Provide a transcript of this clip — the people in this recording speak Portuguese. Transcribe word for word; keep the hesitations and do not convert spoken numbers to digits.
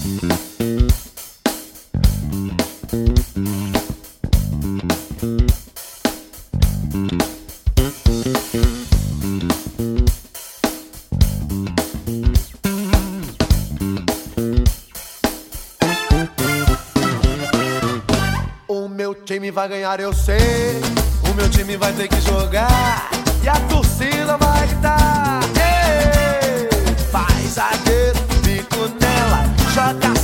O meu time vai ganhar, eu sei. O meu time vai ter que jogar e a torcida vai gritar. Ei, faz zagueiro, fico nela, joga